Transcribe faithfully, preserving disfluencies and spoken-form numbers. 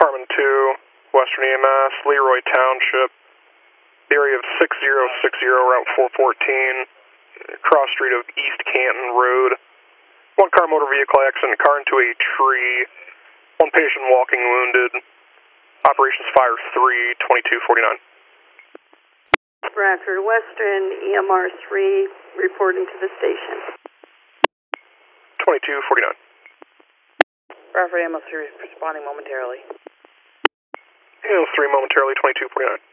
Carmen two, Western E M S, Leroy Township, area of six zero six zero, Route four fourteen, cross street of East Canton Road. One car motor vehicle accident, car into a tree, one patient walking wounded. Operations Fire three, twenty-two forty-nine. Bradford Western, E M R three, reporting to the station. twenty-two forty-nine. Bradford E M R three responding momentarily. E M R three momentarily, twenty-two forty-nine.